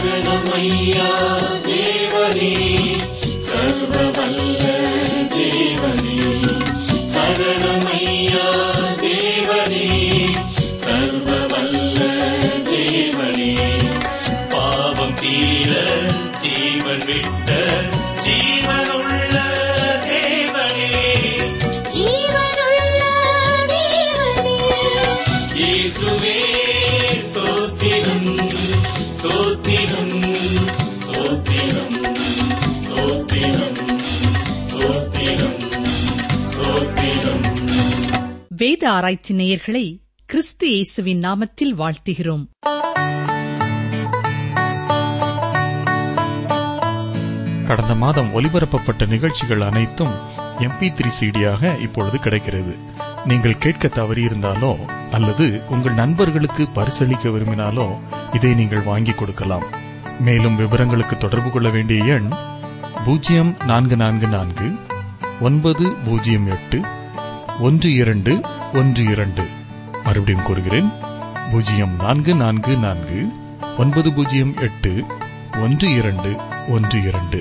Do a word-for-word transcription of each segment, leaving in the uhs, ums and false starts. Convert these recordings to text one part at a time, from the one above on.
சரணமையா தேவனே, சர்வவல்ல தேவனே. சரணமையா தேவனே, சர்வவல்ல தேவனே. பாவம் தீர ஜீவன் விட்ட ஜீவனுள்ள தேவனே, ஜீவனுள்ள தேவனே. இயேசுவே ஸ்தோத்திரம், ஸ்தோத்திரம், ஸ்தோத்திரம், ஸ்தோத்திரம், ஸ்தோத்திரம், ஸ்தோத்திரம். வேத ஆராய்ச்சி நேயர்களை கிறிஸ்து இயேசுவின் நாமத்தில் வாழ்த்துகிறோம். கடந்த மாதம் ஒலிபரப்பப்பட்ட நிகழ்ச்சிகள் அனைத்தும் எம் பி த்ரீ சீடியாக இப்பொழுது கிடைக்கிறது. நீங்கள் கேட்க தவறியிருந்தாலோ அல்லது உங்கள் நண்பர்களுக்கு பரிசளிக்க விரும்பினாலோ இதை நீங்கள் வாங்கிக் கொடுக்கலாம். மேலும் விவரங்களுக்கு தொடர்பு கொள்ள வேண்டிய எண் பூஜ்ஜியம் நான்கு நான்கு நான்கு ஒன்பது பூஜ்ஜியம் எட்டு ஒன்று இரண்டு ஒன்று இரண்டு. மறுபடியும் கூறுகிறேன், பூஜ்ஜியம் நான்கு நான்கு நான்கு ஒன்பது பூஜ்ஜியம் எட்டு ஒன்று இரண்டு ஒன்று இரண்டு.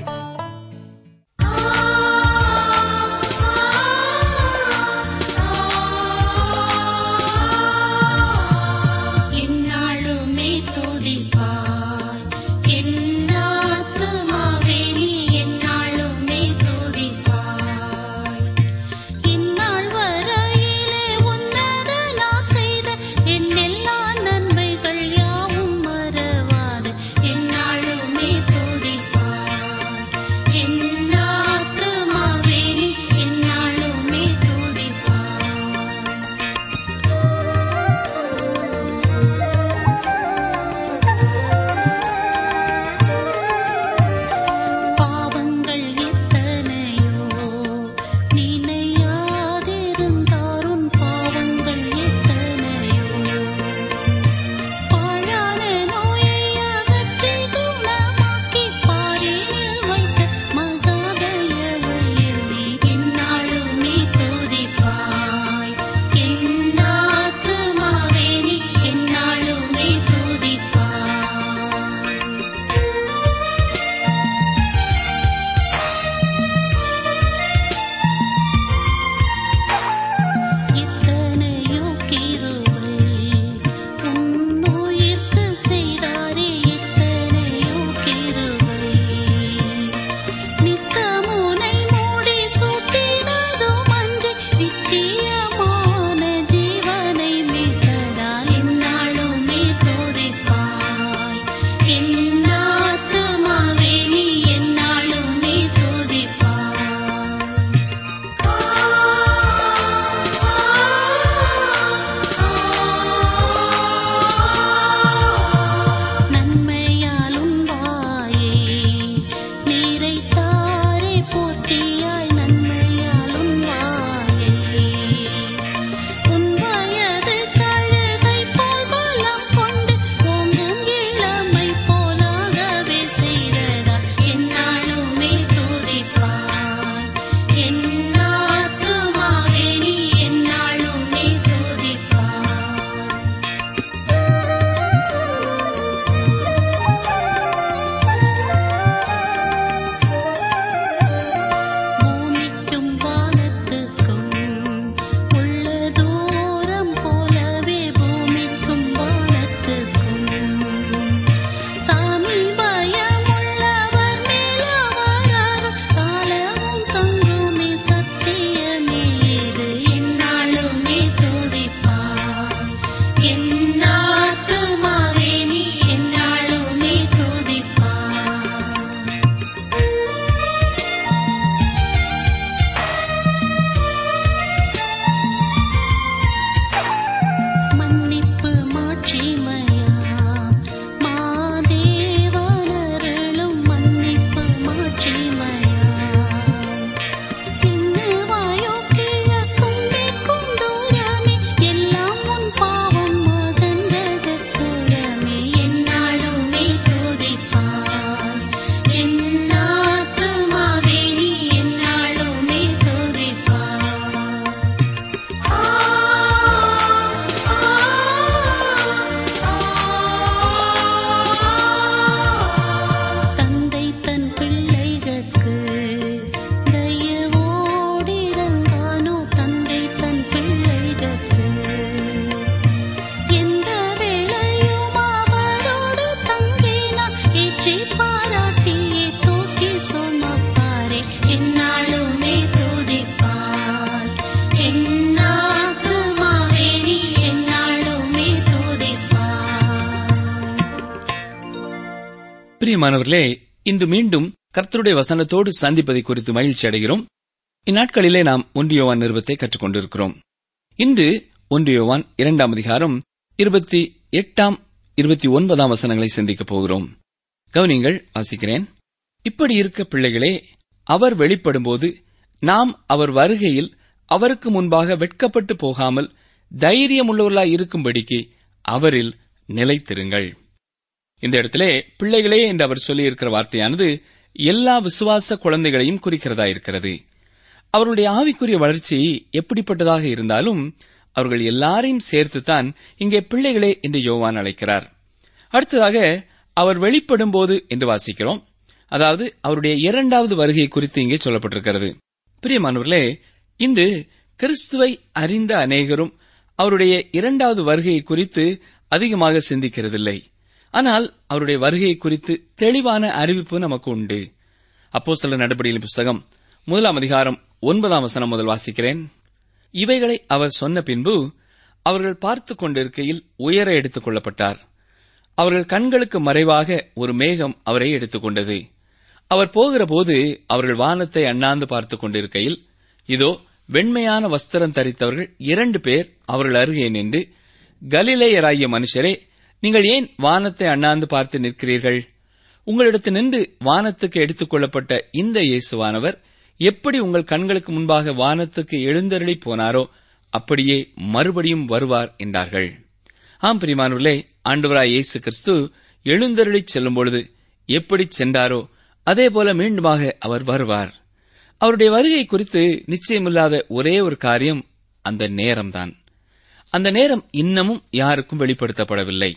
பிரியமானவர்களே, இன்று மீண்டும் கர்த்தருடைய வசனத்தோடு சந்திப்பதை குறித்து மகிழ்ச்சி அடைகிறோம். இந்நாட்களிலே நாம் ஒன்று யோவான் நிருபத்தை கற்றுக்கொண்டிருக்கிறோம். இன்று ஒன்று யோவான் இரண்டாம் அதிகாரம் இருபத்தி எட்டாம் இருபத்தி ஒன்பதாம் வசனங்களை சிந்திக்கப் போகிறோம். கவனிங்கள், வாசிக்கிறேன். இப்படி இருக்க பிள்ளைகளே, அவர் வெளிப்படும்போது நாம் அவர் வருகையில் அவருக்கு முன்பாக வெட்கப்பட்டு போகாமல் தைரியமுள்ளவர்களாய் இருக்கும்படிக்கு அவரில் நிலைத்திருங்கள். இந்த இடத்திலே பிள்ளைகளே என்று அவர் சொல்லியிருக்கிற வார்த்தையானது எல்லா விசுவாச குழந்தைகளையும் குறிக்கிறதா இருக்கிறது. அவர்களுடைய ஆவிக்குரிய வளர்ச்சி எப்படிப்பட்டதாக இருந்தாலும் அவர்கள் எல்லாரையும் சேர்த்துத்தான் இங்கே பிள்ளைகளே என்று யோவான் அழைக்கிறார். அடுத்ததாக அவர் வெளிப்படும் போது என்று வாசிக்கிறோம். அதாவது அவருடைய இரண்டாவது வருகை குறித்து இங்கே சொல்லப்பட்டிருக்கிறது. பிரியமானவர்களே, இன்று கிறிஸ்துவை அறிந்த அநேகரும் அவருடைய இரண்டாவது வருகை குறித்து அதிகமாக சிந்திக்கிறதில்லை. ஆனால் அவருடைய வருகை குறித்து தெளிவான அறிவிப்பு நமக்கு உண்டு. அப்போஸ்தலர் நடபடிகளின் புஸ்தகம் முதலாம் அதிகாரம் ஒன்பதாம் வசனம் முதல் வாசிக்கிறேன். இவைகளை அவர் சொன்ன பின்பு அவர்கள் பார்த்துக் கொண்டிருக்கையில் உயர எடுத்துக் கொள்ளப்பட்டார். அவர்கள் கண்களுக்கு மறைவாக ஒரு மேகம் அவரை எடுத்துக் கொண்டது. அவர் போகிற போது அவர்கள் வானத்தை அண்ணாந்து பார்த்துக் கொண்டிருக்கையில், இதோ வெண்மையான வஸ்திரம் தரித்தவர்கள் இரண்டு பேர் அவர்கள் அருகே நின்று, கலிலேயராகிய மனுஷரே, நீங்கள் ஏன் வானத்தை அண்ணாந்து பார்த்து நிற்கிறீர்கள்? உங்களிடத்தில் நின்று வானத்துக்கு எடுத்துக் கொள்ளப்பட்ட இந்த இயேசுவானவர் எப்படி உங்கள் கண்களுக்கு முன்பாக வானத்துக்கு எழுந்தருளி போனாரோ அப்படியே மறுபடியும் வருவார் என்றார்கள். ஆம் பிரியமானவர்களே, ஆண்டவராய் இயேசு கிறிஸ்து எழுந்தருளி செல்லும் பொழுது எப்படி சென்றாரோ அதேபோல மீண்டுமாக அவர் வருவார். அவருடைய வருகை குறித்து நிச்சயமில்லாத ஒரே ஒரு காரியம் அந்த நேரம்தான். அந்த நேரம் இன்னமும் யாருக்கும் வெளிப்படுத்தப்படவில்லை.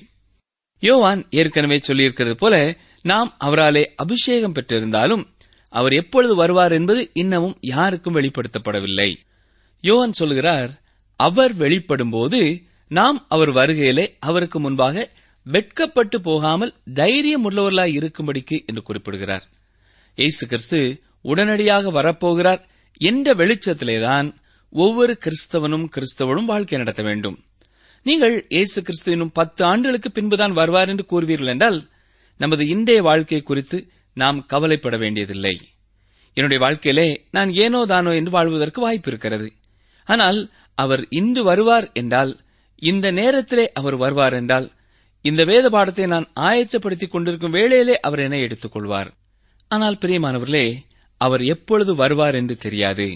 யோவான் ஏற்கனவே சொல்லியிருக்கிறது போல நாம் அவராலே அபிஷேகம் பெற்றிருந்தாலும் அவர் எப்பொழுது வருவார் என்பது இன்னமும் யாருக்கும் வெளிப்படுத்தப்படவில்லை. யோவான் சொல்கிறார், அவர் வெளிப்படும்போது நாம் அவர் வருகையிலே அவருக்கு முன்பாக வெட்கப்பட்டு போகாமல் தைரியம் உள்ளவர்களாய் இருக்கும்படிக்கு என்று குறிப்பிடுகிறார். இயேசு கிறிஸ்து உடனடியாக வரப்போகிறார் என்ற வெளிச்சத்திலேதான் ஒவ்வொரு கிறிஸ்தவனும் கிறிஸ்தவனும் வாழ்க்கை நடத்த வேண்டும். நீங்கள் இயேசு கிறிஸ்து இன்னும் பத்து ஆண்டுகளுக்கு பின்புதான் வருவார் என்று கூறுவீர்கள் என்றால் நமது இன்றைய வாழ்க்கை குறித்து நாம் கவலைப்பட வேண்டியதில்லை. என்னுடைய வாழ்க்கையிலே நான் ஏனோ தானோ என்று வாழ்வதற்கு வாய்ப்பு இருக்கிறது. ஆனால் அவர் இன்று வருவார் என்றால், இந்த நேரத்திலே அவர் வருவார் என்றால், இந்த வேத பாடத்தை நான் ஆயத்தப்படுத்திக் கொண்டிருக்கும் வேளையிலே அவர் என்னை எடுத்துக் கொள்வார். ஆனால் பிரியமானவர்களே, அவர் எப்பொழுது வருவார் என்று தெரியாது.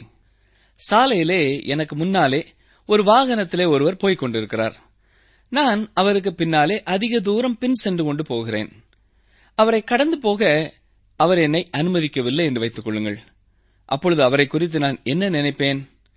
சாலையிலே எனக்கு முன்னாலே ஒரு வாகனத்திலே ஒருவர் போய்க் கொண்டிருக்கிறார். நான் அவருக்கு பின்னாலே அதிக தூரம் பின் சென்று கொண்டு போகிறேன். அவரை கடந்து போக அவர் என்னை அனுமதிக்கவில்லை என்று வைத்துக் கொள்ளுங்கள். அப்பொழுது அவரை குறித்து நான் என்ன நினைப்பேன்?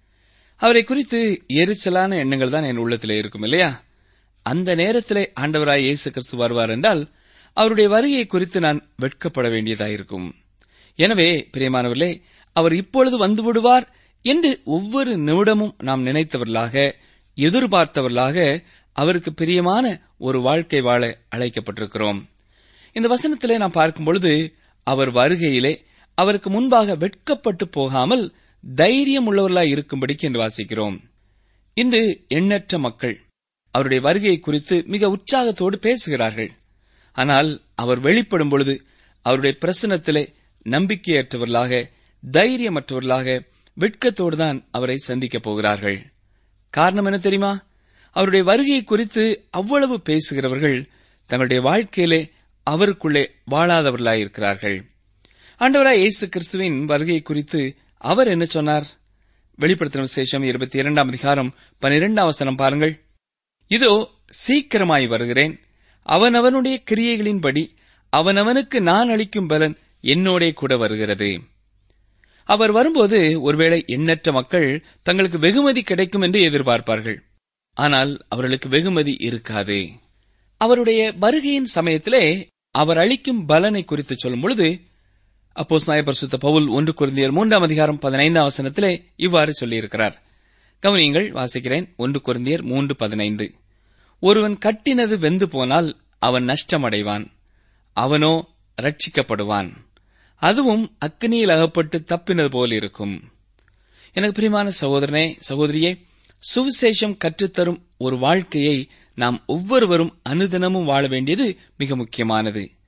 அவரை குறித்து எரிச்சலான எண்ணங்கள் தான் என் உள்ளத்திலே இருக்கும், இல்லையா? அந்த நேரத்திலே ஆண்டவராய் இயேசு கிறிஸ்து வருவார் என்றால் அவருடைய வருகையை குறித்து நான் வெட்கப்பட வேண்டியதாயிருக்கும். எனவே பிரியமானவர்களே, அவர் இப்பொழுது வந்து விடுவார் என்று ஒவ்வொரு நிமிடமும் நாம் நினைத்தவர்களாக, எதிர்பார்த்தவர்களாக அவருக்கு பிரியமான ஒரு வாழ்க்கை வாழ அழைக்கப்பட்டிருக்கிறோம். இந்த வசனத்திலே நாம் பார்க்கும் பொழுது அவர் வருகையிலே அவருக்கு முன்பாக வெட்கப்பட்டு போகாமல் தைரியம் உள்ளவர்களாய் இருக்கும்படிக்கு என்று வாசிக்கிறோம். இன்று எண்ணற்ற மக்கள் அவருடைய வருகையை குறித்து மிக உற்சாகத்தோடு பேசுகிறார்கள். ஆனால் அவர் வெளிப்படும் பொழுது அவருடைய பிரசனத்திலே நம்பிக்கையற்றவர்களாக, தைரியமற்றவர்களாக, வெட்கத்தோடுதான் அவரை சந்திக்கப் போகிறார்கள். காரணம் என்ன தெரியுமா? அவருடைய வருகையை குறித்து அவ்வளவு பேசுகிறவர்கள் தங்களுடைய வாழ்க்கையிலே அவருக்குள்ளே வாழாதவர்களாயிருக்கிறார்கள். ஆண்டவராய் இயேசு கிறிஸ்துவின் வருகை குறித்து அவர் என்ன சொன்னார்? வெளிப்படுத்தின விசேஷம் இருபத்தி இரண்டாம் அதிகாரம் பனிரெண்டாம் வசனம் பாருங்கள். இதோ சீக்கிரமாய் வருகிறேன், அவனவனுடைய கிரியைகளின்படி அவனவனுக்கு நான் அளிக்கும் பலன் என்னோடே கூட வருகிறது. அவர் வரும்போது ஒருவேளை எண்ணற்ற மக்கள் தங்களுக்கு வெகுமதி கிடைக்கும் என்று எதிர்பார்ப்பார்கள். ஆனால் அவர்களுக்கு வெகுமதி இருக்காது. அவருடைய வருகையின் சமயத்திலே அவர் அளிக்கும் பலனை குறித்து சொல்லும் பொழுது அப்போஸ்தலனாகிய பரிசுத்த பவுல் ஒன்று கொரிந்தியர் மூன்றாம் அதிகாரம் பதினைந்தாம் வசனத்திலே இவ்வாறு சொல்லியிருக்கிறார். கவனியுங்கள், வாசிக்கிறேன். ஒன்று கொரிந்தியர் மூன்று பதினைந்து. ஒருவன் கட்டினது வெந்து போனால் அவன் நஷ்டமடைவான், அவனோ ரட்சிக்கப்படுவான், அதுவும் அக்கினியில் அகப்பட்டு தப்பினது போல் இருக்கும். எனக்கு பிரியமான சகோதரனே, சகோதரியே, சுவிசேஷம் கற்றுத்தரும் ஒரு வாழ்க்கையை நாம் ஒவ்வொருவரும் அனுதினமும் வாழ வேண்டியது மிக முக்கியமானது.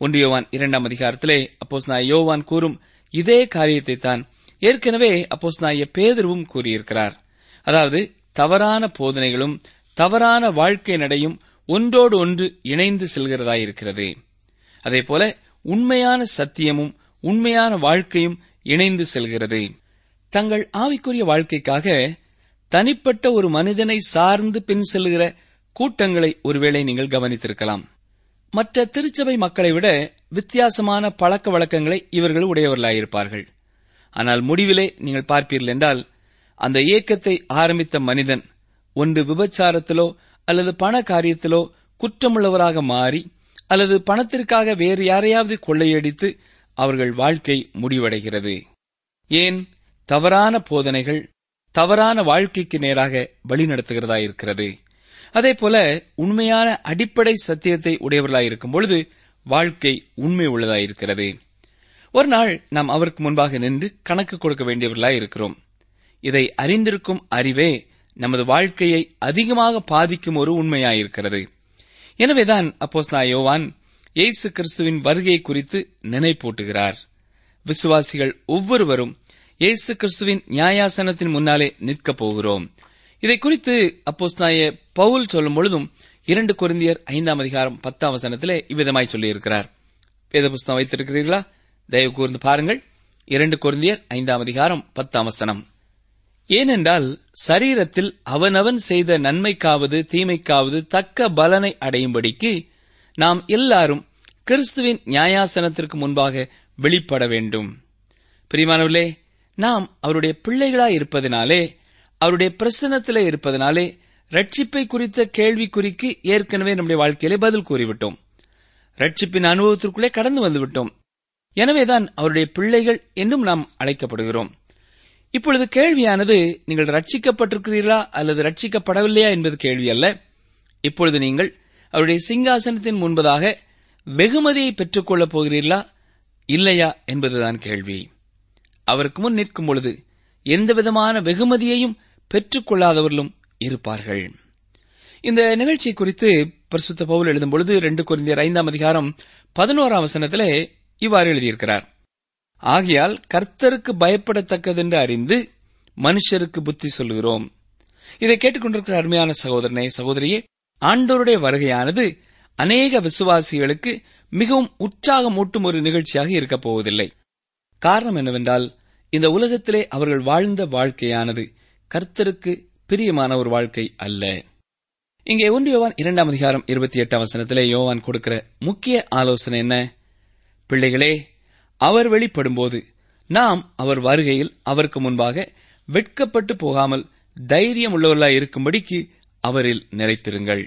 ஒன்று யோவான் இரண்டாம் அதிகாரத்திலே அப்போஸ்தலனாகிய யோவான் கூறும் இதே காரியத்தை தான் ஏற்கனவே அப்போஸ்தலனாகிய பேதுருவும் கூறியிருக்கிறார். அதாவது தவறான போதனைகளும் தவறான வாழ்க்கை நடையும் ஒன்றோடு ஒன்று இணைந்து செல்கிறதாயிருக்கிறது. அதேபோல உண்மையான சத்தியமும் உண்மையான வாழ்க்கையும் இணைந்து செல்கிறது. தங்கள் ஆவிக்குரிய வாழ்க்கைக்காக தனிப்பட்ட ஒரு மனிதனை சார்ந்து பின் செல்கிற கூட்டங்களை ஒருவேளை நீங்கள் கவனித்திருக்கலாம். மற்ற திருச்சபை மக்களை விட வித்தியாசமான பழக்க வழக்கங்களை இவர்கள் உடையவர்களாயிருப்பார்கள். ஆனால் முடிவிலே நீங்கள் பார்ப்பீர்கள் என்றால், அந்த இயக்கத்தை ஆரம்பித்த மனிதன் ஒன்று விபச்சாரத்திலோ அல்லது பண காரியத்திலோ குற்றமுள்ளவராக மாறி அல்லது பணத்திற்காக வேறு யாரையாவது கொள்ளையடித்து அவர்கள் வாழ்க்கை முடிவடைகிறது. ஏன்? தவறான போதனைகள் தவறான வாழ்க்கைக்கு நேராக வழிநடத்துகிறதாயிருக்கிறது. அதேபோல உண்மையான அடிப்படை சத்தியத்தை உடையவர்களாயிருக்கும் பொழுது வாழ்க்கை உண்மை உள்ளதாயிருக்கிறது. ஒரு நாள் நாம் அவருக்கு முன்பாக நின்று கணக்கு கொடுக்க வேண்டியவர்களாயிருக்கிறோம். இதை அறிந்திருக்கும் அறிவே நமது வாழ்க்கையை அதிகமாக பாதிக்கும் ஒரு உண்மையாயிருக்கிறது. எனவேதான் அப்போஸ்தலனாகிய யோவான் இயேசு கிறிஸ்துவின் வருகை குறித்து நினைப்பூட்டுகிறார். விசுவாசிகள் ஒவ்வொருவரும் இயேசு கிறிஸ்துவின் நியாயாசனத்தின் முன்னாலே நிற்கப் போகிறோம். இதை குறித்து அப்போஸ்தலனாகிய பவுல் சொல்லும் பொழுதும் இரண்டு கொரிந்தியர் ஐந்தாம் அதிகாரம் பத்தாம் வசனத்திலே இவ்விதமாய் சொல்லியிருக்கிறார். வேத புஸ்தகம் வைத்திருக்கிறீர்களா? தயவு கூர்ந்து பாருங்கள். இரண்டு கொரிந்தியர் ஐந்தாம் அதிகாரம் பத்தாம் வசனம். ஏனென்றால் சரீரத்தில் அவனவன் செய்த நன்மைக்காவது தீமைக்காவது தக்க பலனை அடையும்படிக்கு நாம் எல்லாரும் கிறிஸ்துவின் நியாயாசனத்திற்கு முன்பாக வெளிப்பட வேண்டும். பிரியமானவர்களே, நாம் அவருடைய பிள்ளைகளாய் இருப்பதனாலே, அவருடைய பிரசன்னத்திலே இருப்பதனாலே ரட்சிப்பை குறித்த கேள்விக்குறிக்கு ஏற்கனவே நம்முடைய வாழ்க்கையிலே பதில் கூறிவிட்டோம். ரட்சிப்பின் அனுபவத்திற்குள்ளே கடந்து வந்துவிட்டோம். எனவேதான் அவருடைய பிள்ளைகள் என்றும் நாம் அழைக்கப்படுகிறோம். இப்பொழுது கேள்வியானது, நீங்கள் ரட்சிக்கப்பட்டிருக்கிறீர்களா அல்லது ரட்சிக்கப்படவில்லையா என்பது கேள்வி அல்ல. இப்பொழுது நீங்கள் அவருடைய சிங்காசனத்தின் முன்பதாக வெகுமதியை பெற்றுக் கொள்ளப் போகிறீர்களா இல்லையா என்பதுதான் கேள்வி. அவருக்கு முன் நிற்கும் பொழுது எந்தவிதமான வெகுமதியையும் பெற்றுக் கொள்ளாதவர்களும் இருப்பார்கள். இந்த நிகழ்ச்சியை குறித்து பரிசுத்த பவுல் எழுதும் பொழுது இரண்டு கொரிந்தியர் ஐந்தாம் அதிகாரம் பதினோராம் வசனத்திலே இவ்வாறு எழுதியிருக்கிறார். ஆகையால் கர்த்தருக்கு பயப்படத்தக்கதென்று அறிந்து மனுஷருக்கு புத்தி சொல்லுகிறோம். இதை கேட்டுக்கொண்டிருக்கிற அருமையான சகோதரனே, சகோதரியே, ஆண்டவருடைய வருகையானது அநேக விசுவாசிகளுக்கு மிகவும் உற்சாகமூட்டும் ஒரு நிகழ்ச்சியாக இருக்கப் போவதில்லை. காரணம் என்னவென்றால், இந்த உலகத்திலே அவர்கள் வாழ்ந்த வாழ்க்கையானது கர்த்தருக்கு பிரியமான ஒரு வாழ்க்கை அல்ல. இங்கே ஒன்று யோவான் இரண்டாம் அதிகாரம் இருபத்தி எட்டாம் வசனத்திலே யோவான் கொடுக்கிற முக்கிய ஆலோசனை என்ன? பிள்ளைகளே, அவர் வெளிப்படும்போது நாம் அவர் வருகையில் அவருக்கு முன்பாக வெட்கப்பட்டு போகாமல் தைரியம் உள்ளவர்களாய் இருக்கும்படிக்கு அவரில் நிலைத்திருங்கள்.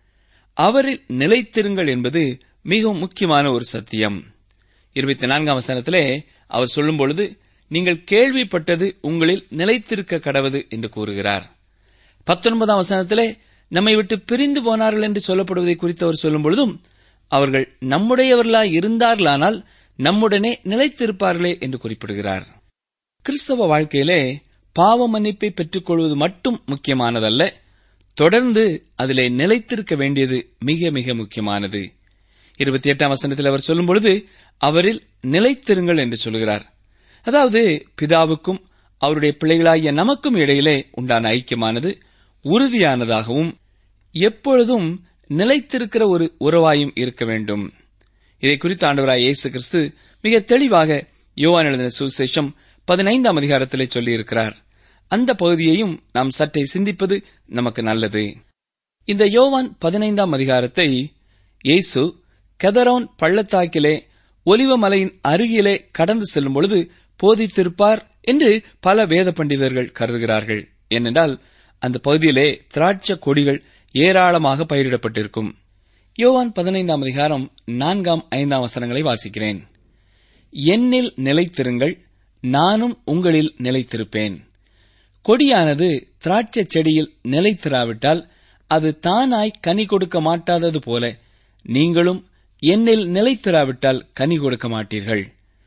அவரில் நிலைத்திருங்கள் என்பது மிகவும் முக்கியமான ஒரு சத்தியம். இருபத்தி நான்காம் வசனத்திலே அவர் சொல்லும் பொழுது, நீங்கள் கேள்விப்பட்டது உங்களில் நிலைத்திருக்க கடவது என்று கூறுகிறார். பத்தொன்பதாம் வசனத்திலே நம்மை விட்டு பிரிந்து போனார்கள் என்று சொல்லப்படுவதை குறித்து அவர் சொல்லும் பொழுதும், அவர்கள் நம்முடையவர்களாய் இருந்தார்களானால் நம்முடனே நிலைத்திருப்பார்களே என்று குறிப்பிடுகிறார். கிறிஸ்தவ வாழ்க்கையிலே பாவ மன்னிப்பை பெற்றுக் கொள்வது மட்டும் முக்கியமானதல்ல, தொடர்ந்து அதிலே நிலைத்திருக்க வேண்டியது மிக மிக முக்கியமானது. இருபத்தி எட்டாம் வசனத்தில் அவர் சொல்லும் பொழுது அவரில் நிலைத்திருங்கள் என்று சொல்கிறார். அதாவது பிதாவுக்கும் அவருடைய பிள்ளைகளாகிய நமக்கும் இடையிலே உண்டான ஐக்கியமானது உறுதியானதாகவும் எப்பொழுதும் நிலைத்திருக்கிற ஒரு உறவாயும் இருக்க வேண்டும். இதை குறித்து ஆண்டவராய் இயேசு கிறிஸ்து மிக தெளிவாக யோவான் எழுதின சுவிசேஷம் பதினைந்தாம் அதிகாரத்திலே சொல்லியிருக்கிறார். அந்த பகுதியையும் நாம் சற்றே சிந்திப்பது நமக்கு நல்லது. இந்த யோவான் பதினைந்தாம் அதிகாரத்தை இயேசு கெதரோன் பள்ளத்தாக்கிலே ஒலிவ மலையின் அருகிலே கடந்து செல்லும் பொழுது போதித்திருப்பார் என்று பல வேத பண்டிதர்கள் கருதுகிறார்கள். ஏனென்றால் அந்த பகுதியிலே திராட்சை கொடிகள் ஏராளமாக பயிரிடப்பட்டிருக்கும். யோவான் பதினைந்தாம் அதிகாரம் நான்காம் ஐந்தாம் வசனங்களை வாசிக்கிறேன். என்னில் நிலைத்திருங்கள், நானும் உங்களில் நிலைத்திருப்பேன். கொடியானது திராட்சை செடியில் நிலைத்திராவிட்டால் அது தானாய் கனி கொடுக்க மாட்டாதது போல நீங்களும் என்னில் நிலைத்திராவிட்டால் கனி கொடுக்க மாட்டீர்கள்.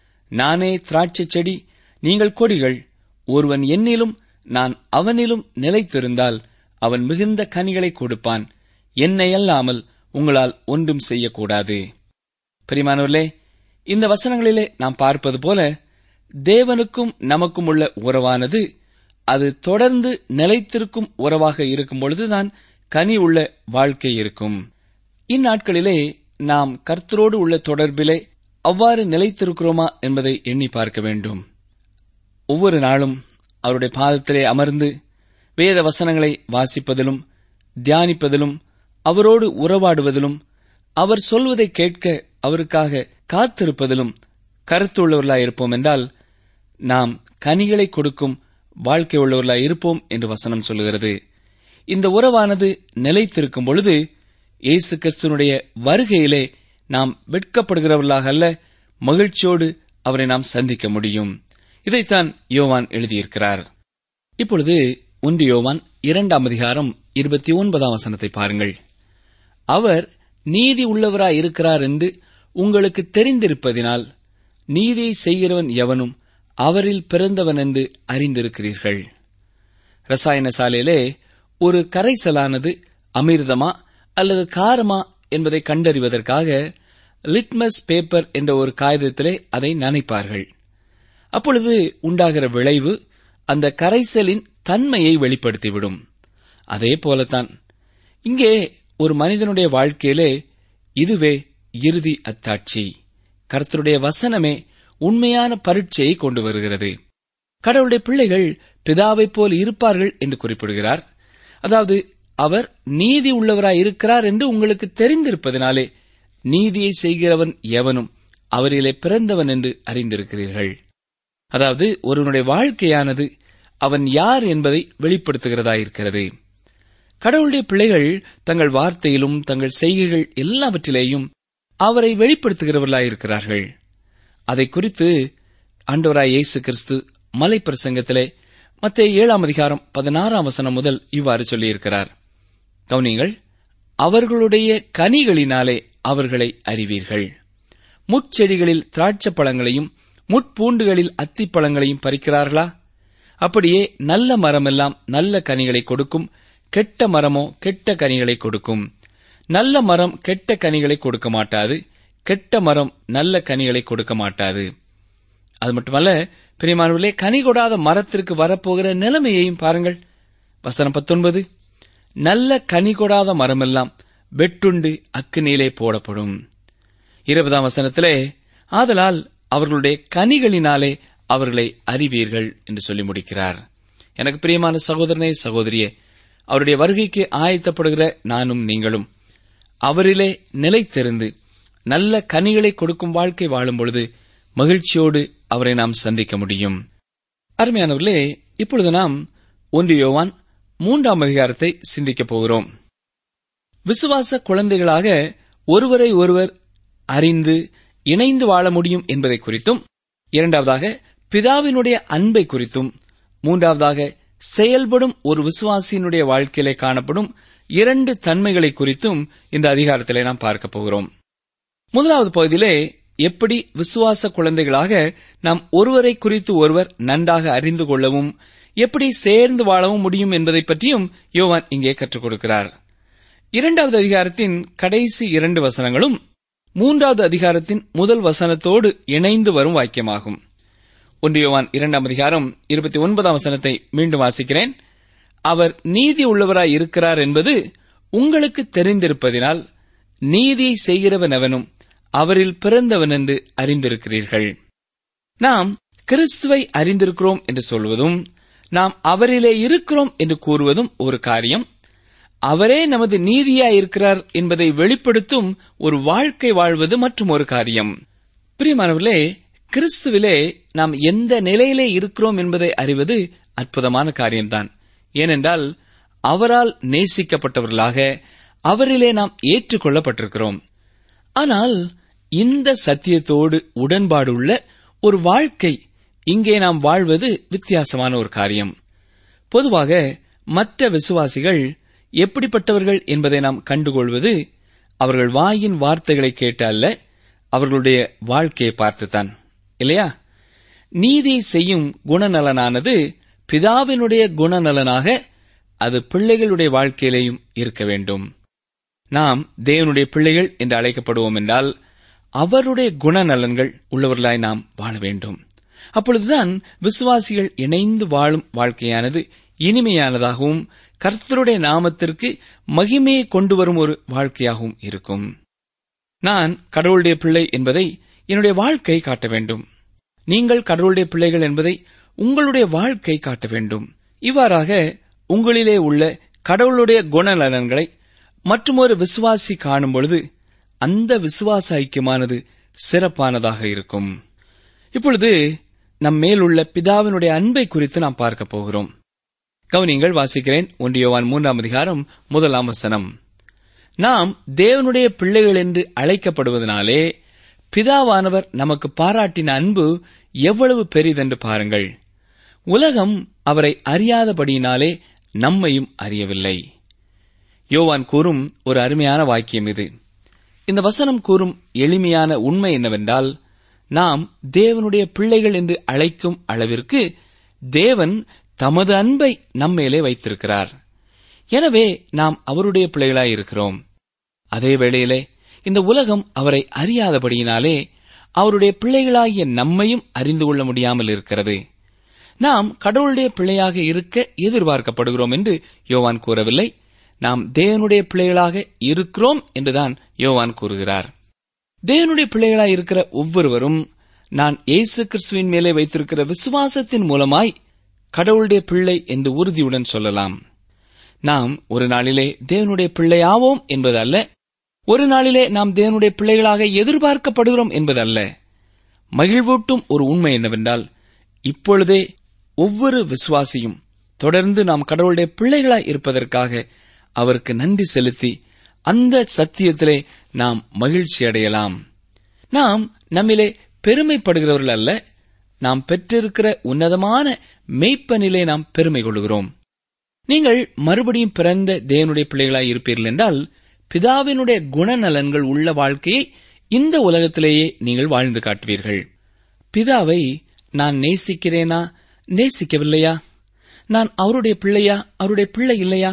நானே திராட்சை செடி, நீங்கள் கொடிகள். ஒருவன் என்னிலும் நான் அவனிலும் நிலைத்திருந்தால் அவன் மிகுந்த கனிகளை கொடுப்பான். என்னை அல்லாமல் உங்களால் ஒன்றும் செய்யக்கூடாது. பிரியமானவர்களே, இந்த வசனங்களிலே நாம் பார்ப்பது போல தேவனுக்கும் நமக்கும் உள்ள உறவானது அது தொடர்ந்து நிலைத்திருக்கும் உறவாக இருக்கும் பொழுதுதான் கனி உள்ள வாழ்க்கை இருக்கும். இந்நாட்களிலே நாம் கர்த்தரோடு உள்ள தொடர்பிலே அவ்வாறு நிலைத்திருக்கிறோமா என்பதை எண்ணி பார்க்க வேண்டும். ஒவ்வொரு நாளும் அவருடைய பாதத்திலே அமர்ந்து வேத வசனங்களை வாசிப்பதிலும் தியானிப்பதிலும் அவரோடு உறவாடுவதிலும் அவர் சொல்வதை கேட்க அவருக்காக காத்திருப்பதிலும் கருத்துள்ளவர்களாயிருப்போம் என்றால் நாம் கனிகளை கொடுக்கும் வாழ்க்கை உள்ளவர்களாய் இருப்போம் என்று வசனம் சொல்லுகிறது. இந்த உறவானது நிலைத்திருக்கும் பொழுது இயேசு கிறிஸ்துவனுடைய வருகையிலே நாம் வெட்கப்படுகிறவர்களாக அல்ல, மகிழ்ச்சியோடு அவரை நாம் சந்திக்க முடியும். இதைத்தான் யோவான் எழுதியிருக்கிறார். இப்பொழுது ஒன்று யோவான் இரண்டாம் அதிகாரம் இருபத்தி ஒன்பதாம் வசனத்தை பாருங்கள். அவர் நீதி உள்ளவராய் இருக்கிறார் என்று உங்களுக்கு தெரிந்திருப்பதினால் நீதியை செய்கிறவன் எவனும் அவரில் பிறந்தவன் என்று அறிந்திருக்கிறீர்கள். ரசாயன சாலையிலே ஒரு கரைசலானது அமிர்தமா அல்லது காரமா என்பதை கண்டறிவதற்காக லிட்மஸ் பேப்பர் என்ற ஒரு காகிதத்திலே அதை நனைப்பார்கள். அப்பொழுது உண்டாகிற விளைவு அந்த கரைசலின் தன்மையை வெளிப்படுத்திவிடும். அதே போலத்தான் இங்கே ஒரு மனிதனுடைய வாழ்க்கையிலே இதுவே இறுதி அத்தாட்சி. கர்த்தருடைய வசனமே உண்மையான பரீட்சையை கொண்டு வருகிறது. கடவுளுடைய பிள்ளைகள் பிதாவைப் போல் இருப்பார்கள் என்று குறிப்பிடுகிறார். அதாவது அவர் நீதி உள்ளவராய் இருக்கிறார் என்று உங்களுக்கு தெரிந்திருப்பதினாலே நீதியை செய்கிறவன் எவனும் அவரிலே பிறந்தவன் என்று அறிந்திருக்கிறீர்கள். அதாவது ஒருவனுடைய வாழ்க்கையானது அவன் யார் என்பதை வெளிப்படுத்துகிறதாயிருக்கிறது. கடவுளுடைய பிள்ளைகள் தங்கள் வார்த்தையிலும் தங்கள் செய்கைகள் எல்லாவற்றிலேயும் அவரை வெளிப்படுத்துகிறவர்களாயிருக்கிறார்கள். அதை குறித்து ஆண்டவராய் இயேசு கிறிஸ்து மலை பிரசங்கத்திலே மத்தேயு ஏழாம் அதிகாரம் பதினாறாம் வசனம் முதல் இவ்வாறு சொல்லியிருக்கிறார். கவனிங்கள், அவர்களுடைய கனிகளினாலே அவர்களை அறிவீர்கள். முட்செடிகளில் திராட்சை பழங்களையும் முட்பூண்டுகளில் அத்திப்பழங்களையும் பறிக்கிறார்களா? அப்படியே நல்ல மரமெல்லாம் நல்ல கனிகளை கொடுக்கும், கெட்ட மரமோ கெட்ட கனிகளை கொடுக்கும். நல்ல மரம் கெட்ட கனிகளை கொடுக்க மாட்டாது, கெட்ட மரம் நல்ல கனிகளை கொடுக்க மாட்டாது. அது மட்டுமல்ல பிரியமானவர்களே, கனி கொடாத மரத்திற்கு வரப்போகிற நிலைமையையும் பாருங்கள். வசனம் பத்தொன்பது, நல்ல கனி கொடாத மரமெல்லாம் வெட்டுண்டு அக்கினியிலே போடப்படும். இருபதாம் வசனத்திலே, ஆதலால் அவர்களுடைய கனிகளினாலே அவர்களை அறிவீர்கள் என்று சொல்லி முடிக்கிறார். எனக்கு பிரியமான சகோதரனே சகோதரியே, அவருடைய வருகைக்கு ஆயத்தப்படுகிற நானும் நீங்களும் அவரிலே நிலைத்திருந்து நல்ல கனிகளை கொடுக்கும் வாழ்க்கை வாழும் பொழுது மகிழ்ச்சியோடு அவரை நாம் சந்திக்க முடியும். அருமையானவர்களே, இப்பொழுது நாம் ஒன்று யோவான் மூன்றாம் அதிகாரத்தை சிந்திக்கப் போகிறோம். விசுவாச குழந்தைகளாக ஒருவரை ஒருவர் அறிந்து இணைந்து வாழ முடியும் என்பதை குறித்தும், இரண்டாவதாக பிதாவினுடைய அன்பை குறித்தும், மூன்றாவதாக செயல்படும் ஒரு விசுவாசியினுடைய வாழ்க்கையிலே காணப்படும் இரண்டு தன்மைகளை குறித்தும் இந்த அதிகாரத்திலே நாம் பார்க்க போகிறோம். முதலாவது பகுதியிலே எப்படி விசுவாச குழந்தைகளாக நாம் ஒருவரை குறித்து ஒருவர் நன்றாக அறிந்து கொள்ளவும் எப்படி சேர்ந்து வாழவும் முடியும் என்பதை பற்றியும் யோவான் இங்கே கற்றுக் கொடுக்கிறார். இரண்டாவது அதிகாரத்தின் கடைசி இரண்டு வசனங்களும் மூன்றாவது அதிகாரத்தின் முதல் வசனத்தோடு இணைந்து வரும் வாக்கியமாகும். ஒன்று யோவான் இரண்டாம் அதிகாரம் இருபத்தி ஒன்பதாம் வசனத்தை மீண்டும் வாசிக்கிறேன். அவர் நீதி உள்ளவராய் இருக்கிறார் என்பது உங்களுக்கு தெரிந்திருப்பதினால் நீதியை செய்கிறவன் எவனும் அவரில் பிறந்தவன் என்று அறிந்திருக்கிறீர்கள். நாம் கிறிஸ்துவை அறிந்திருக்கிறோம் என்று சொல்வதும் நாம் அவரிலே இருக்கிறோம் என்று கூறுவதும் ஒரு காரியம். அவரே நமது நீதியாயிருக்கிறார் என்பதை வெளிப்படுத்தும் ஒரு வாழ்க்கை வாழ்வது மற்றும் ஒரு காரியம். பிரியமானவர்களே, கிறிஸ்துவிலே நாம் எந்த நிலையிலே இருக்கிறோம் என்பதை அறிவது அற்புதமான காரியம்தான். ஏனென்றால் அவரால் நேசிக்கப்பட்டவர்களாக அவரிலே நாம் ஏற்றுக்கொள்ளப்பட்டிருக்கிறோம். ஆனால் இந்த சத்தியத்தோடு உடன்பாடு உள்ள ஒரு வாழ்க்கை இங்கே நாம் வாழ்வது வித்தியாசமான ஒரு காரியம். பொதுவாக மற்ற விசுவாசிகள் எப்படிப்பட்டவர்கள் என்பதை நாம் கண்டுகொள்வது அவர்கள் வாயின் வார்த்தைகளை கேட்டு அல்ல, அவர்களுடைய வாழ்க்கையை பார்த்துத்தான், இல்லையா? நீதியை செய்யும் குணநலனானது பிதாவினுடைய குணநலனாக அது பிள்ளைகளுடைய வாழ்க்கையிலேயும் இருக்க வேண்டும். நாம் தேவனுடைய பிள்ளைகள் என்று அழைக்கப்படுவோம் என்றால் அவருடைய குணநலன்கள் உள்ளவர்களாய் நாம் வாழ வேண்டும். அப்பொழுதுதான் விசுவாசிகள் இணைந்து வாழும் வாழ்க்கையானது இனிமையானதாகவும் கர்த்தருடைய நாமத்திற்கு மகிமையை கொண்டு வரும் ஒரு வாழ்க்கையாகவும் இருக்கும். நான் கடவுளுடைய பிள்ளை என்பதை என்னுடைய வாழ்க்கை காட்ட வேண்டும். நீங்கள் கடவுளுடைய பிள்ளைகள் என்பதை உங்களுடைய வாழ்க்கை காட்ட வேண்டும். இவ்வாறாக உங்களிலே உள்ள கடவுளுடைய குணநலன்களை மற்றும் ஒரு விசுவாசி காணும் பொழுது அந்த விசுவாச ஐக்கியமானது சிறப்பானதாக இருக்கும். இப்பொழுது நம் மேலுள்ள பிதாவினுடைய அன்பை குறித்து நாம் பார்க்க போகிறோம். கவனிங்கள், வாசிக்கிறேன். ஒன்று யோவான் மூன்றாம் அதிகாரம் முதலாம் வசனம். நாம் தேவனுடைய பிள்ளைகள் என்று அழைக்கப்படுவதனாலே பிதாவானவர் நமக்கு பாராட்டின அன்பு எவ்வளவு பெரிதென்று பாருங்கள். உலகம் அவரை அறியாதபடியினாலே நம்மையும் அறியவில்லை. யோவான் கூறும் ஒரு அருமையான வாக்கியம் இது. இந்த வசனம் கூறும் எளிமையான உண்மை என்னவென்றால், நாம் தேவனுடைய பிள்ளைகள் என்று அழைக்கும் அளவிற்கு தேவன் தமது அன்பை நம்மேலே வைத்திருக்கிறார். எனவே நாம் அவருடைய பிள்ளைகளாய் இருக்கிறோம். அதே வேளையிலே இந்த உலகம் அவரை அறியாதபடியினாலே அவருடைய பிள்ளைகளாகிய நம்மையும் அறிந்து கொள்ள முடியாமல் இருக்கிறது. நாம் கடவுளுடைய பிள்ளையாக இருக்க எதிர்பார்க்கப்படுகிறோம் என்று யோவான் கூறவில்லை. நாம் தேவனுடைய பிள்ளைகளாக இருக்கிறோம் என்றுதான் யோவான் கூறுகிறார். தேவனுடைய பிள்ளைகளாய் இருக்கிற ஒவ்வொருவரும் நான் இயேசு கிறிஸ்துவின் மேலே வைத்திருக்கிற விசுவாசத்தின் மூலமாய் கடவுளுடைய பிள்ளை என்று உறுதியுடன் சொல்லலாம். நாம் ஒரு நாளிலே தேவனுடைய பிள்ளையாவோம் என்பதல்ல, ஒரு நாளிலே நாம் தேவனுடைய பிள்ளைகளாக எதிர்பார்க்கப்படுகிறோம் என்பதல்ல. மகிழ்வூட்டும் ஒரு உண்மை என்னவென்றால், இப்பொழுதே ஒவ்வொரு விசுவாசியும் தொடர்ந்து நாம் கடவுளுடைய பிள்ளைகளாய் இருப்பதற்காக அவருக்கு நன்றி செலுத்தி அந்த சத்தியத்திலே நாம் மகிழ்ச்சி அடையலாம். நாம் நம்மிலே பெருமைப்படுகிறவர்கள் அல்ல, நாம் பெற்றிருக்கிற உன்னதமான மெய்ப்பனிலே நாம் பெருமை கொள்கிறோம். நீங்கள் மறுபடியும் பிறந்த தேவனுடைய பிள்ளைகளாய் இருப்பீர்கள் என்றால் பிதாவினுடைய குணநலன்கள் உள்ள வாழ்க்கையை இந்த உலகத்திலேயே நீங்கள் வாழ்ந்து காட்டுவீர்கள். பிதாவை நான் நேசிக்கிறேனா, நேசிக்கவில்லையா? நான் அவருடைய பிள்ளையா, அவருடைய பிள்ளை இல்லையா?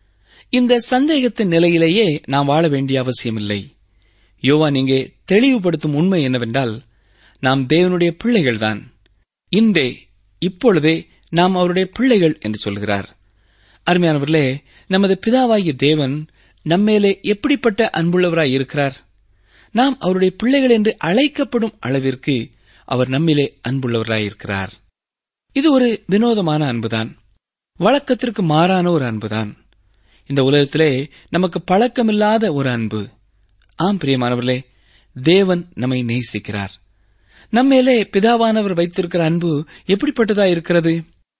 இந்த சந்தேகத்தின் நிலையிலேயே நாம் வாழ வேண்டிய அவசியமில்லை. யோவான் இங்கே தெளிவுபடுத்தும் உண்மை என்னவென்றால், நாம் தேவனுடைய பிள்ளைகள்தான். இன்றே இப்பொழுதே நாம் அவருடைய பிள்ளைகள் என்று சொல்கிறார். அருமையானவர்களே, நமது பிதாவாகிய தேவன் நம்மேலே எப்படிப்பட்ட அன்புள்ளவராய் இருக்கிறார்? நாம் அவருடைய பிள்ளைகள் என்று அழைக்கப்படும் அளவிற்கு அவர் நம்மிலே அன்புள்ளவராயிருக்கிறார். இது ஒரு வினோதமான அன்புதான், வழக்கத்திற்கு மாறான ஒரு அன்புதான். இந்த உலகத்திலே நமக்கு பழக்கமில்லாத ஒரு அன்பு. ஆம் பிரியமானவர்களே, தேவன் நம்மை நேசிக்கிறார். நம்மேலே பிதாவானவர் வைத்திருக்கிற அன்பு எப்படிப்பட்டதா இருக்கிறது?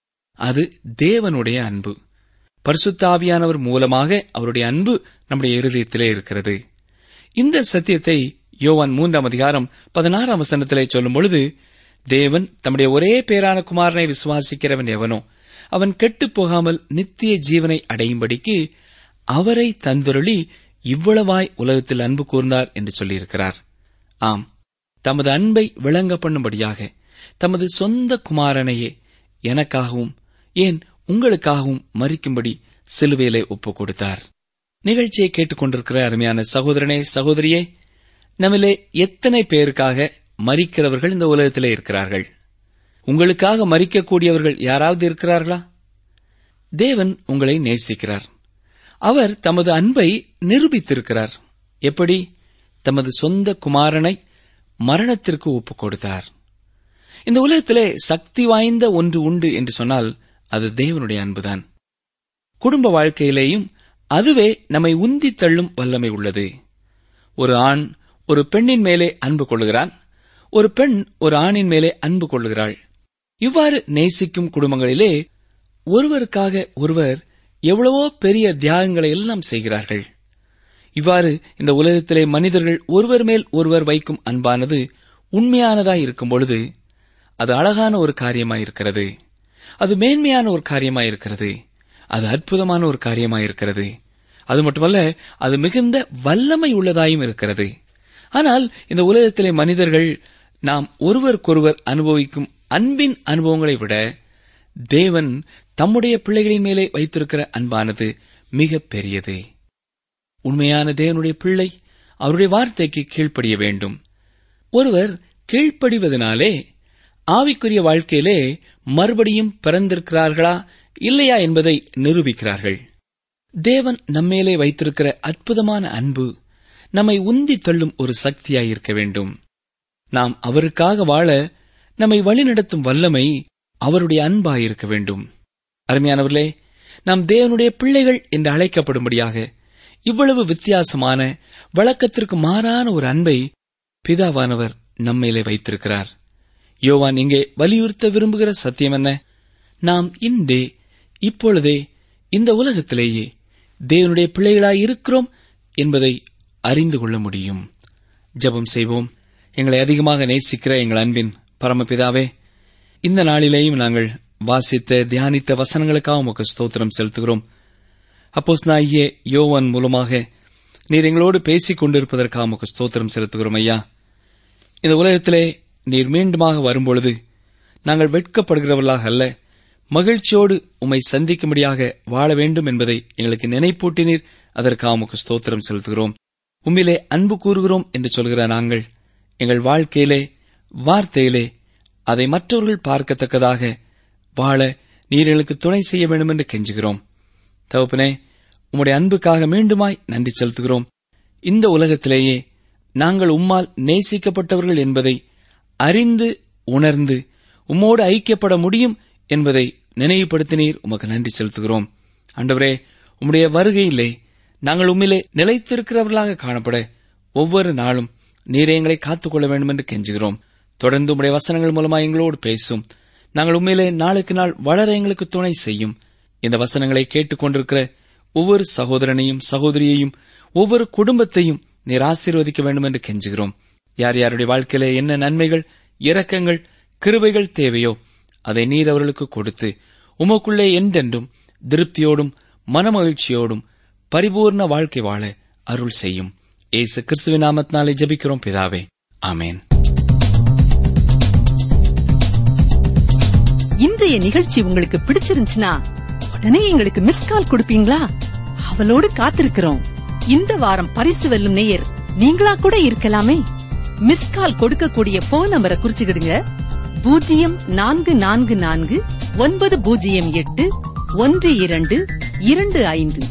அது தேவனுடைய அன்பு. பரிசுத்த ஆவியானவர் மூலமாக அவருடைய அன்பு நம்முடைய இருதயத்திலே இருக்கிறது. இந்த சத்தியத்தை யோவான் மூன்றாம் அதிகாரம் பதினாறாம் வசனத்திலே சொல்லும் பொழுது, தேவன் தம்முடைய ஒரே பேரான குமாரனை விசுவாசிக்கிறவன் எவனோ அவன் கெட்டுப் போகாமல் நித்திய ஜீவனை அடையும்படிக்கு அவரை தந்துருளி இவ்வளவாய் உலகத்தில் அன்பு கூர்ந்தார் என்று சொல்லியிருக்கிறார். ஆம், தமது அன்பை விளங்க பண்ணும்படியாக தமது சொந்த குமாரனையே எனக்காகவும் ஏன் உங்களுக்காகவும் மரிக்கும்படி சிலுவையிலே ஒப்புக் கொடுத்தார். நிகழ்ச்சியை கேட்டுக்கொண்டிருக்கிற அருமையான சகோதரனே, சகோதரியே, நம்மிலே எத்தனை பேருக்காக மரிக்கிறவர்கள் இந்த உலகத்திலே இருக்கிறார்கள்? உங்களுக்காக மரிக்கக்கூடியவர்கள் யாராவது இருக்கிறார்களா? தேவன் உங்களை நேசிக்கிறார். அவர் தமது அன்பை நிரூபித்திருக்கிறார். எப்படி? தமது சொந்த குமாரனை மரணத்திற்கு ஒப்புக் கொடுத்தார். இந்த உலகத்திலே சக்தி வாய்ந்த ஒன்று உண்டு என்று சொன்னால் அது தேவனுடைய அன்புதான். குடும்ப வாழ்க்கையிலேயும் அதுவே நம்மை உந்தி தள்ளும் வல்லமை உள்ளது. ஒரு ஆண் ஒரு பெண்ணின் மேலே அன்பு கொள்ளுகிறான், ஒரு பெண் ஒரு ஆணின் மேலே அன்பு கொள்ளுகிறாள். இவ்வாறு நேசிக்கும் குடும்பங்களிலே ஒருவருக்காக ஒருவர் எவ்வளவோ பெரிய தியாகங்களை எல்லாம் செய்கிறார்கள். இவ்வாறு இந்த உலகத்திலே மனிதர்கள் ஒருவர் மேல் ஒருவர் வைக்கும் அன்பானது உண்மையானதாய் இருக்கும் பொழுது அது அழகான ஒரு காரியமாயிருக்கிறது, அது மேன்மையான ஒரு காரியமாயிருக்கிறது, அது அற்புதமான ஒரு காரியமாயிருக்கிறது. அது மட்டுமல்ல, அது மிகுந்த வல்லமை உள்ளதாயும் இருக்கிறது. ஆனால் இந்த உலகத்திலே மனிதர்கள் நாம் ஒருவருக்கொருவர் அனுபவிக்கும் அன்பின் அனுபவங்களை விட தேவன் தம்முடைய பிள்ளைகளின் மேலே வைத்திருக்கிற அன்பானது மிக பெரியது. உண்மையான தேவனுடைய பிள்ளை அவருடைய வார்த்தைக்கு கீழ்ப்படிய வேண்டும். ஒருவர் கீழ்ப்படிவதனாலே ஆவிக்குரிய வாழ்க்கையிலே மறுபடியும் பிறந்திருக்கிறார்களா இல்லையா என்பதை நிரூபிக்கிறார்கள். தேவன் நம்மேலே வைத்திருக்கிற அற்புதமான அன்பு நம்மை உந்தி தள்ளும் ஒரு சக்தியாயிருக்க வேண்டும். நாம் அவருக்காக வாழ நம்மை வழிநடத்தும் வல்லமை அவருடைய அன்பாயிருக்க வேண்டும். அருமையானவர்களே, நாம் தேவனுடைய பிள்ளைகள் என்று அழைக்கப்படும்படியாக இவ்வளவு வித்தியாசமான வழக்கத்திற்கு மாறான ஒரு அன்பை பிதாவானவர் நம்மேலே வைத்திருக்கிறார். யோவான் இங்கே வலியுறுத்த விரும்புகிற சத்தியம் என்ன? நாம் இன்றே இப்பொழுதே இந்த உலகத்திலேயே தேவனுடைய பிள்ளைகளாய் இருக்கிறோம் என்பதை அறிந்து கொள்ள முடியும். ஜெபம் செய்வோம். எங்களை அதிகமாக நேசிக்கிற எங்கள் அன்பின் பரமபிதாவே, இந்த நாளிலேயும் நாங்கள் வாசித்த தியானித்த வசனங்களுக்காக உமக்கு ஸ்தோத்திரம் செலுத்துகிறோம். அப்போஸ்தலனாகிய யோவான் மூலமாக நீர் எங்களோடு பேசிக் கொண்டிருப்பதற்காக உமக்கு ஸ்தோத்திரம் செலுத்துகிறோம். ஐயா, இந்த உலகத்திலே நீர் மீண்டுமாக வரும்பொழுது நாங்கள் வெட்கப்படுகிறவர்களாக அல்ல, மகிழ்ச்சியோடு உம்மை சந்திக்கும்படியாக வாழ வேண்டும் என்பதை எங்களுக்கு நினைப்பூட்டினீர். அதற்காக உமக்கு ஸ்தோத்திரம் செலுத்துகிறோம். உம்மிலே அன்பு கூறுகிறோம் என்று சொல்கிற நாங்கள் எங்கள் வாழ்க்கையிலே வார்த்தையிலே அதை மற்றவர்கள் பார்க்கத்தக்கதாக வாழ நீர் எங்களுக்கு துணை செய்ய வேண்டும் என்று கெஞ்சுகிறோம். தகப்பனே, உம்முடைய அன்புக்காக மீண்டுமாய் நன்றி செலுத்துகிறோம். இந்த உலகத்திலேயே நாங்கள் உம்மால் நேசிக்கப்பட்டவர்கள் என்பதை அறிந்து உணர்ந்து உம்மோடு ஐக்கியப்பட முடியும் என்பதை நினைவுபடுத்தினீர். உமக்கு நன்றி செலுத்துகிறோம். ஆண்டவரே, உம்முடைய வருகையிலே நாங்கள் உம்மிலே நிலைத்திருக்கிறவர்களாக காணப்பட ஒவ்வொரு நாளும் நீரே எங்களை காத்துக்கொள்ள வேண்டும் என்று கெஞ்சுகிறோம். தொடர்ந்து உம்முடைய வசனங்கள் மூலமாக எங்களோடு பேசும். நாங்கள் உண்மையிலே நாளுக்கு நாள் வளர எங்களுக்கு துணை செய்யும். இந்த வசனங்களை கேட்டுக் கொண்டிருக்கிற ஒவ்வொரு சகோதரனையும் சகோதரியையும் ஒவ்வொரு குடும்பத்தையும் நீர் ஆசீர்வதிக்க வேண்டும் என்று கெஞ்சுகிறோம். யார் யாருடைய வாழ்க்கையிலே என்ன நன்மைகள், இரக்கங்கள், கிருபைகள் தேவையோ அதை நீர் அவர்களுக்கு கொடுத்து உமக்குள்ளே என்றென்றும் திருப்தியோடும் மனமகிழ்ச்சியோடும் பரிபூர்ண வாழ்க்கை வாழ அருள் செய்யும். இயேசு கிறிஸ்துவின் நாமத்தினாலே ஜெபிக்கிறோம் பிதாவே, ஆமென். இன்றைய நிகழ்ச்சி உங்களுக்கு பிடிச்சிருந்துச்சுன்னா உடனே எங்களுக்கு மிஸ் கால் கொடுப்பீங்களா? அவளோடு காத்திருக்கிறோம். இந்த வாரம் பரிசு வெல்லும் நேயர் நீங்களா கூட இருக்கலாமே. மிஸ் கால் கொடுக்கக்கூடிய போன் நம்பரை குறிச்சுக்கிடுங்க. பூஜ்ஜியம் நான்கு நான்கு நான்கு ஒன்பது பூஜ்ஜியம் எட்டு ஒன்று இரண்டு இரண்டு ஐந்து.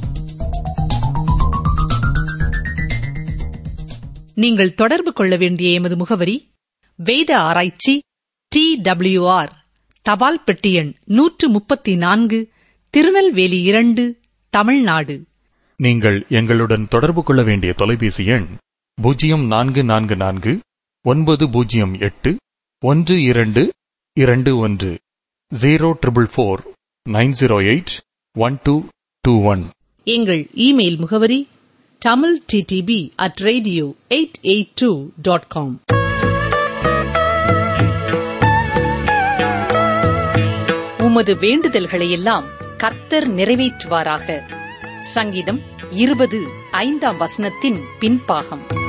நீங்கள் தொடர்பு கொள்ள வேண்டிய எமது முகவரி வேத ஆராய்ச்சி டி டபிள்யூ ஆர், தபால் பெட்டி எண் நூற்று முப்பத்தி நான்கு, திருநெல்வேலி இரண்டு, தமிழ்நாடு. நீங்கள் எங்களுடன் தொடர்பு கொள்ள வேண்டிய தொலைபேசி எண் பூஜ்ஜியம் நான்கு நான்கு நான்கு ஒன்பது பூஜ்ஜியம் எட்டு ஒன்று இரண்டு இரண்டு ஒன்று, zero triple four nine zero eight one two two one. எங்கள் இமெயில் முகவரி Tamil DTP at radio eight eight two dot com. உமது வேண்டுதல்களையெல்லாம் கர்த்தர் நிறைவேற்றுவாராக. சங்கீதம் இருபது ஐந்தாம் வசனத்தின் பின்பாகம்.